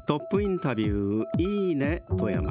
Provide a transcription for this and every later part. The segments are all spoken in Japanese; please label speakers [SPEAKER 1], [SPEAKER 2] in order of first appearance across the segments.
[SPEAKER 1] トップインタビューいいね富山。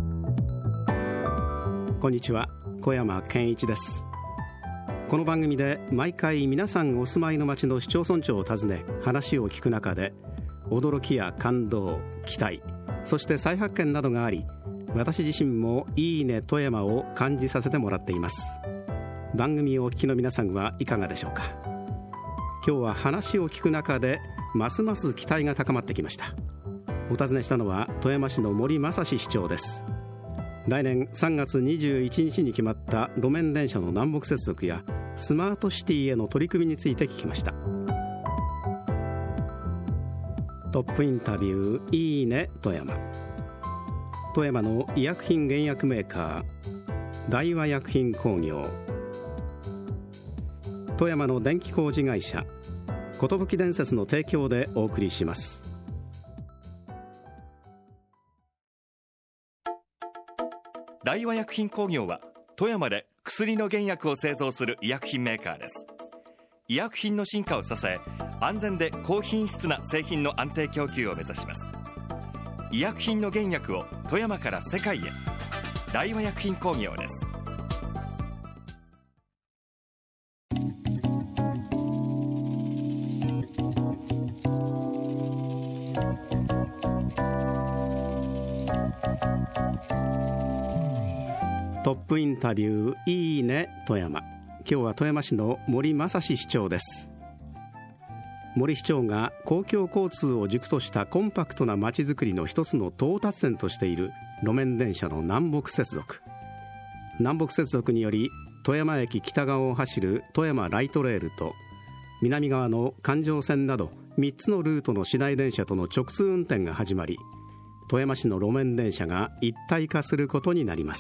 [SPEAKER 1] こんにちは、小山健一です。この番組で毎回皆さんお住まいの町の市町村長を訪ね話を聞く中で、驚きや感動、期待、そして再発見などがあり、私自身もいいね富山を感じさせてもらっています。番組をお聞きの皆さんはいかがでしょうか。今日は話を聞く中でますます期待が高まってきました。お尋ねしたのは富山市の森正史市長です。来年3月21日に決まった路面電車の南北接続やスマートシティへの取り組みについて聞きました。トップインタビューいいね富山。富山の医薬品原薬メーカー大和薬品工業、富山の電気工事会社寿電鉄の提供でお送りします。
[SPEAKER 2] 大和薬品工業は富山で薬の原薬を製造する医薬品メーカーです。医薬品の進化を支え、安全で高品質な製品の安定供給を目指します。医薬品の原薬を富山から世界へ。大和薬品工業です。
[SPEAKER 1] トップインタビューいいね富山。今日は富山市の森正史市長です。森市長が公共交通を軸としたコンパクトな街づくりの一つの到達点としている路面電車の南北接続。南北接続により富山駅北側を走る富山ライトレールと南側の環状線など3つのルートの市内電車との直通運転が始まり、富山市の路面電車が一体化することになります。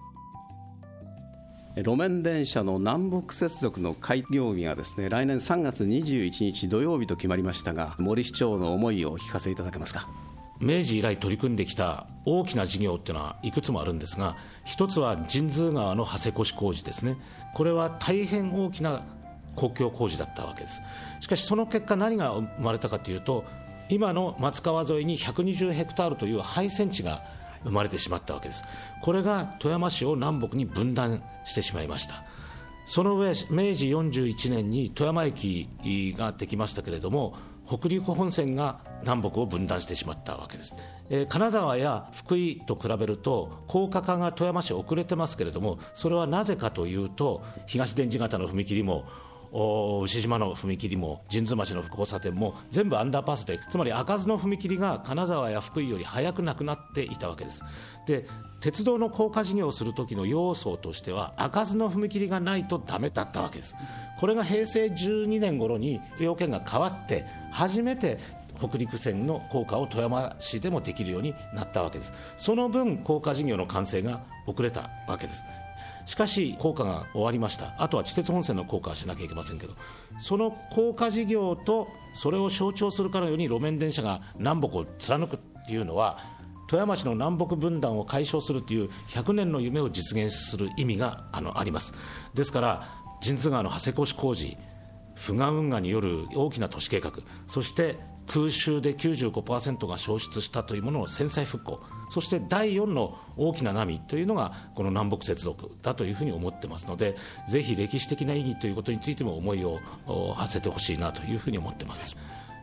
[SPEAKER 1] 路面電車の南北接続の開業日がですね、来年3月21日土曜日と決まりましたが、森市長の思いをお聞かせいただけますか。
[SPEAKER 3] 明治以来取り組んできた大きな事業っていうのはいくつもあるんですが、一つは神通川の長谷越工事ですね。これは大変大きな公共工事だったわけです。しかしその結果何が生まれたかというと、今の松川沿いに120ヘクタールという廃線地が生まれてしまったわけです。これが富山市を南北に分断してしまいました。その上、明治41年に富山駅ができましたけれども、北陸本線が南北を分断してしまったわけです。金沢や福井と比べると高架化が富山市遅れてますけれども、それはなぜかというと、東電磁型の踏切も牛島の踏切も神通町の交差点も全部アンダーパスで、つまり開かずの踏切が金沢や福井より早くなくなっていたわけです。で、鉄道の高架事業をする時の要素としては開かずの踏切がないとダメだったわけです。これが平成12年頃に要件が変わって初めて北陸線の高架を富山市でもできるようになったわけです。その分高架事業の完成が遅れたわけです。しかし高架が終わりました。あとは地鉄本線の高架はしなきゃいけませんけど、その高架事業とそれを象徴するかのように路面電車が南北を貫くっていうのは、富山市の南北分断を解消するという100年の夢を実現する意味があります。ですから神通川の長谷越工事、富賀運河による大きな都市計画、そして空襲で 95% が消失したというものの繊細復興、そして第4の大きな波というのがこの南北接続だというふうに思ってますので、ぜひ歴史的な意義ということについても思いを馳せてほしいなというふうに思ってます。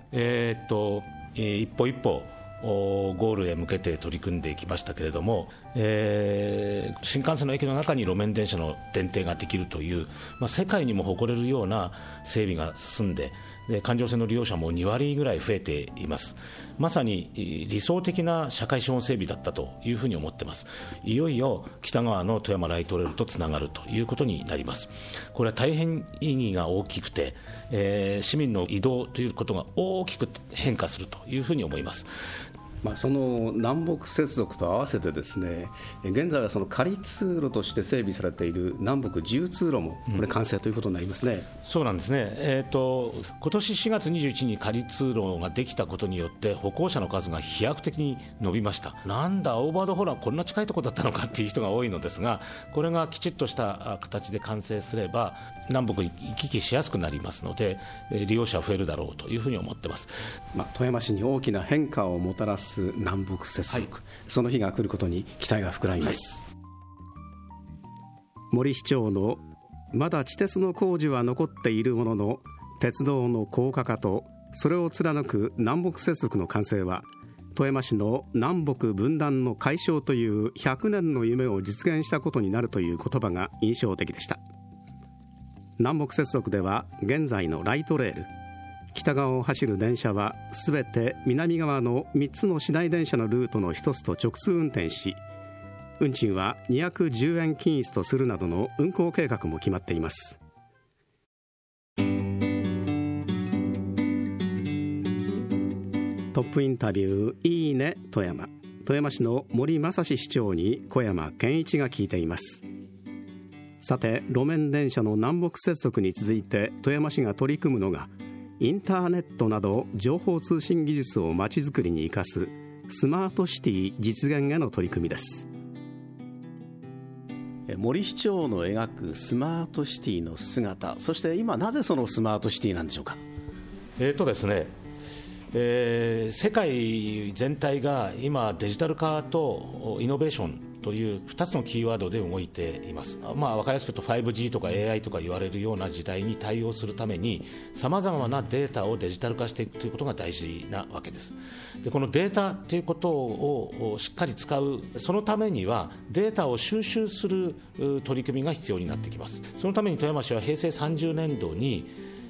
[SPEAKER 3] 一歩一歩ゴールへ向けて取り組んできましたけれども、新幹線の駅の中に路面電車の電停ができるという、世界にも誇れるような整備が進んで、環状線の利用者も2割ぐらい増えています。まさに理想的な社会資本整備だったというふうに思っています。いよいよ北側の富山ライトレールとつながるということになります。これは大変意義が大きくて、市民の移動ということが大きく変化するというふうに思います。
[SPEAKER 1] その南北接続と合わせてですね、現在はその仮通路として整備されている南北自由通路もこれ完成ということになりますね。
[SPEAKER 3] そうなんですね。今年4月21日に仮通路ができたことによって歩行者の数が飛躍的に伸びました。なんだオーバードホラーこんな近いところだったのかっていう人が多いのですが、これがきちっとした形で完成すれば南北行き来しやすくなりますので、利用者増えるだろうというふうに思ってます。
[SPEAKER 1] 富山市に大きな変化をもたらすす南北接続、その日が来ることに期待が膨らみます、森市長のまだ地鉄の工事は残っているものの鉄道の高架化とそれを貫く南北接続の完成は富山市の南北分断の解消という100年の夢を実現したことになるという言葉が印象的でした。南北接続では現在のライトレール、北側を走る電車はすべて南側の3つの市内電車のルートの1つと直通運転し、運賃は210円均一とするなどの運行計画も決まっています。トップインタビューいいね富山。富山市の森正史市長に小山健一が聞いています。さて、路面電車の南北接続に続いて富山市が取り組むのがインターネットなど情報通信技術をまちづくりに生かすスマートシティ実現への取り組みです。森市長の描くスマートシティの姿、そして今なぜそのスマートシティなんでしょうか。
[SPEAKER 3] ですね、世界全体が今デジタル化とイノベーションという2つのキーワードで動いています。分かりやすく言うと 5G とか AI とか言われるような時代に対応するためにさまざまなデータをデジタル化していくということが大事なわけです。でこのデータということをしっかり使う、そのためにはデータを収集する取り組みが必要になってきます。そのために富山市は平成30年度に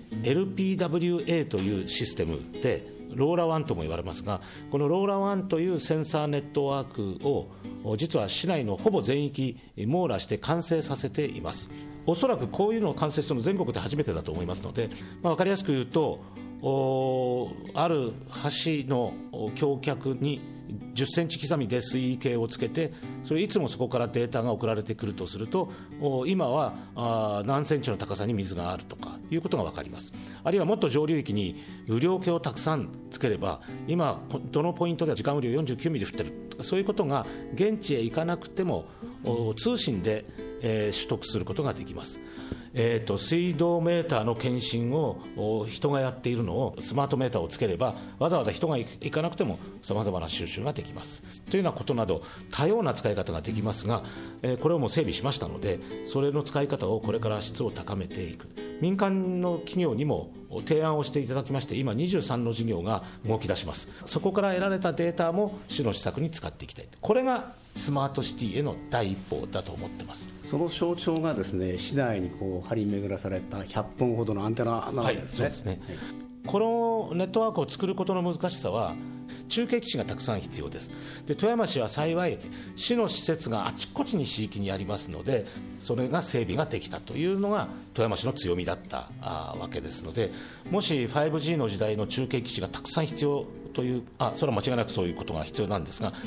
[SPEAKER 3] LPWA というシステムでローラ1とも言われますが、このローラ1というセンサーネットワークを実は市内のほぼ全域網羅して完成させています。おそらくこういうのを完成するの全国で初めてだと思いますので、分かりやすく言うとある橋の橋脚に10センチ刻みで水位計をつけて、それいつもそこからデータが送られてくるとすると、今は何センチの高さに水があるとかいうことが分かります。あるいはもっと上流域に雨量計をたくさんつければ、今どのポイントでは時間雨量49ミリ降ってるとか、そういうことが現地へ行かなくても通信で、取得することができます。水道メーターの検診を人がやっているのをスマートメーターをつければ、わざわざ人が行かなくてもさまざまな収集ができますというようなことなど、多様な使い方ができますが、これをもう整備しましたので、それの使い方をこれから質を高めていく。民間の企業にも提案をしていただきまして、今23の事業が動き出します。そこから得られたデータも市の施策に使っていきたい。これがスマートシティへの第一歩だと思ってます。
[SPEAKER 1] その象徴がですね、市内に張り巡らされた100本ほどのアンテナなわけですね。
[SPEAKER 3] そうですね。このネットワークを作ることの難しさは、中継基地がたくさん必要です。で富山市は幸い市の施設があちこちに市域にありますので、それが整備ができたというのが富山市の強みだったわけですので、もし 5G の時代の中継基地がたくさん必要という、それは間違いなくそういうことが必要なんですが、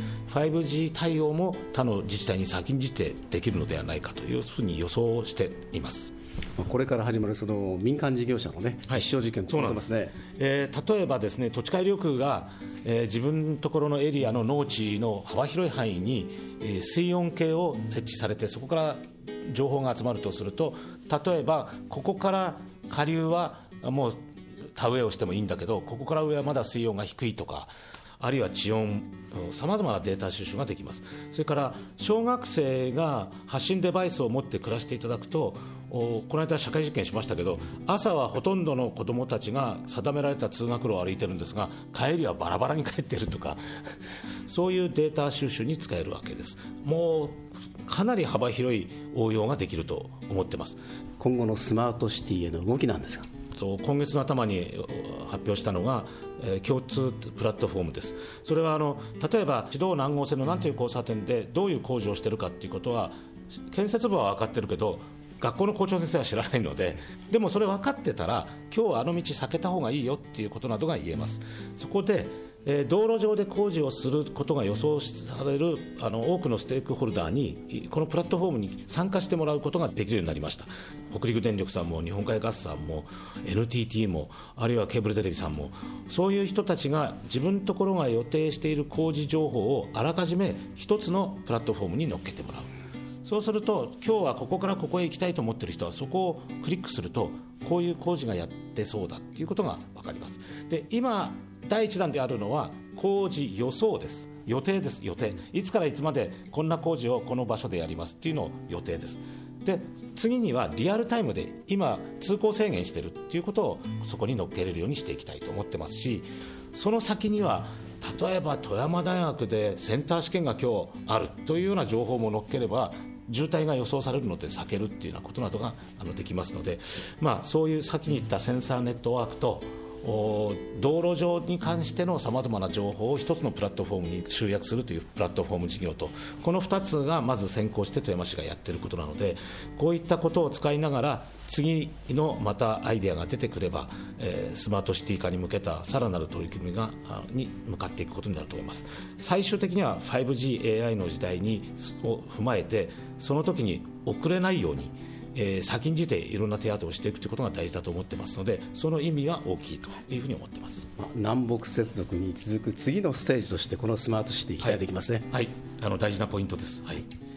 [SPEAKER 3] 5G 対応も他の自治体に先んじてできるのではないかというふうに予想しています。
[SPEAKER 1] これから始まるその民間事業者の、実証実験ということですね。
[SPEAKER 3] 例えばですね、土地改良区が、自分のところのエリアの農地の幅広い範囲に、水温計を設置されて、そこから情報が集まるとすると、例えばここから下流はもう田植えをしてもいいんだけど、ここから上はまだ水温が低いとか、あるいは地温、さまざまなデータ収集ができます。それから小学生が発信デバイスを持って暮らしていただくと、この間社会実験しましたけど、朝はほとんどの子どもたちが定められた通学路を歩いてるんですが、帰りはバラバラに帰っているとかそういうデータ収集に使えるわけです。もうかなり幅広い応用ができると思ってます。
[SPEAKER 1] 今後のスマートシティへの動きなんですが、
[SPEAKER 3] 今月の頭に発表したのが共通プラットフォームです。それは例えば市道南郷線の何という交差点でどういう工事をしているかということは建設部は分かってるけど、学校の校長先生は知らないので、でもそれ分かってたら今日はあの道避けた方がいいよっていうことなどが言えます。そこで道路上で工事をすることが予想される多くのステークホルダーにこのプラットフォームに参加してもらうことができるようになりました。北陸電力さんも日本海ガスさんも NTT も、あるいはケーブルテレビさんも、そういう人たちが自分のところが予定している工事情報をあらかじめ一つのプラットフォームに乗っけてもらう。 そうすると今日はここからここへ行きたいと思っている人はそこをクリックするとこういう工事がやってそうだということが分かります。で今第一弾であるのは工事予想です。予定です。予定、いつからいつまでこんな工事をこの場所でやりますっていうのを予定です。で次にはリアルタイムで今通行制限しているっていうことをそこに乗っけれるようにしていきたいと思ってますし、その先には例えば富山大学でセンター試験が今日あるというような情報も乗っければ渋滞が予想されるので避けるっていうようなことなどができますので、そういう先に言ったセンサーネットワークと道路上に関してのさまざまな情報を一つのプラットフォームに集約するというプラットフォーム事業と、この2つがまず先行して富山市がやっていることなので、こういったことを使いながら次のまたアイデアが出てくれば、スマートシティ化に向けたさらなる取り組みに向かっていくことになると思います。最終的には 5G、AI の時代を踏まえてその時に遅れないように先んじていろんな手当てをしていくということが大事だと思ってますので、その意味は大きいというふうに思ってます。
[SPEAKER 1] 南北接続に続く次のステージとしてこのスマートシティ期待できますね。
[SPEAKER 3] はい、大事なポイントです。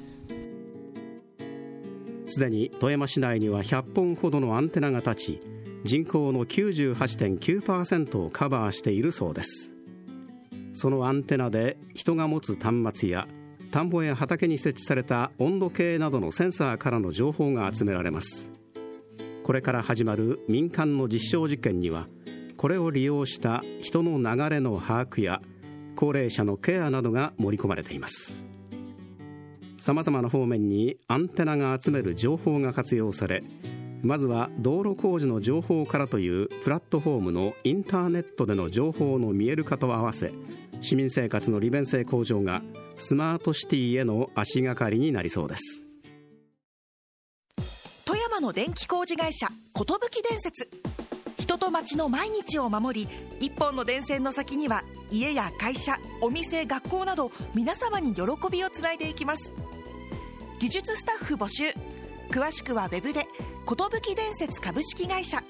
[SPEAKER 1] すでに富山市内には100本ほどのアンテナが立ち、人口の 98.9% をカバーしているそうです。そのアンテナで人が持つ端末や田んぼや畑に設置された温度計などのセンサーからの情報が集められます。これから始まる民間の実証実験には、これを利用した人の流れの把握や高齢者のケアなどが盛り込まれています。さまざまな方面にアンテナが集める情報が活用され、まずは道路工事の情報からというプラットフォームのインターネットでの情報の見える化と合わせ、市民生活の利便性向上がスマートシティへの足がかりになりそうです。
[SPEAKER 4] 富山の電気工事会社寿電節、人と町の毎日を守り、一本の電線の先には家や会社、お店、学校など皆様に喜びをつないでいきます。技術スタッフ募集。詳しくはウェブで寿電節株式会社。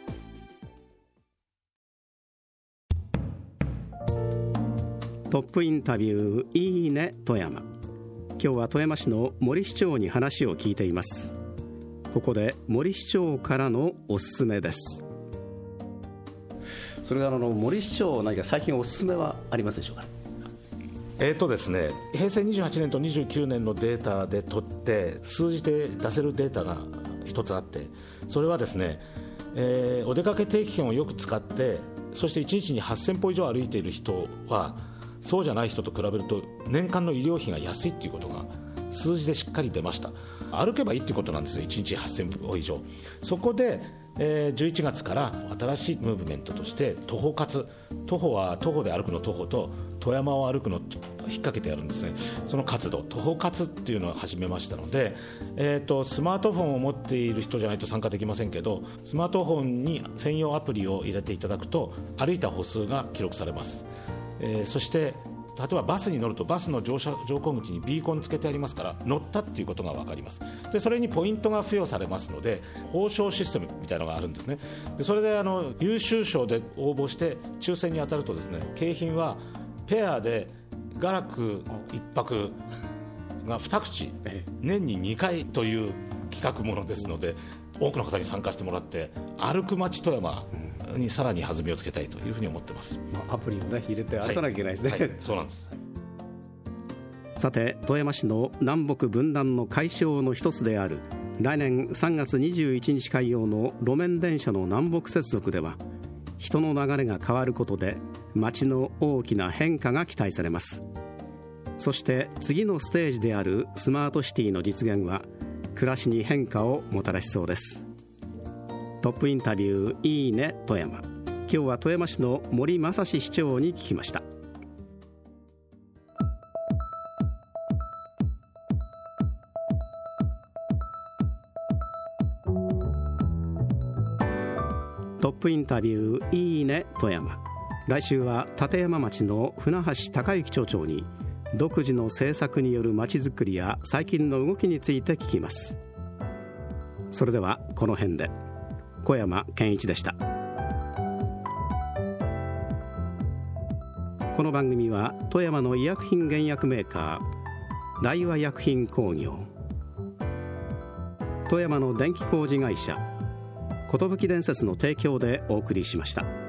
[SPEAKER 1] トップインタビューいいね富山。今日は富山市の森市長に話を聞いています。ここで森市長からのおすすめです。それから森市長、何か最近おすすめはありますでしょうか。
[SPEAKER 3] ですね、平成28年と29年のデータで取って数字で出せるデータが一つあって、それはですね、お出かけ定期券をよく使って、そして1日に8000歩以上歩いている人はそうじゃない人と比べると年間の医療費が安いということが数字でしっかり出ました。歩けばいいということなんですよ、1日8000歩以上。そこで、11月から新しいムーブメントとして徒歩活、徒歩は徒歩で歩くの徒歩と富山を歩くの引っ掛けてやるんですね。その活動、徒歩活っていうのを始めましたので、スマートフォンを持っている人じゃないと参加できませんけど、スマートフォンに専用アプリを入れていただくと歩いた歩数が記録されます。そして例えばバスに乗るとバスの乗降口にビーコンつけてありますから乗ったっていうことが分かります。でそれにポイントが付与されますので報奨システムみたいなのがあるんですね。でそれで優秀賞で応募して抽選に当たるとですね、景品はペアで雅楽1泊が2口年に2回という企画ものですので、多くの方に参加してもらって歩く街富山にさらに弾みをつけたいというふうに思ってます。
[SPEAKER 1] アプリを、入れて歩かなきゃいけないですね。
[SPEAKER 3] そうなんです。
[SPEAKER 1] さて富山市の南北分断の解消の一つである来年3月21日開業の路面電車の南北接続では、人の流れが変わることで街の大きな変化が期待されます。そして次のステージであるスマートシティの実現は暮らしに変化をもたらしそうです。トップインタビューいいね富山。今日は富山市の森正史市長に聞きました。トップインタビューいいね富山。来週は立山町の船橋隆之町長に独自の政策による町づくりや最近の動きについて聞きます。それではこの辺で。小山健一でした。この番組は富山の医薬品原薬メーカー大和薬品工業、 富山の電気工事会社寿伝説の提供でお送りしました。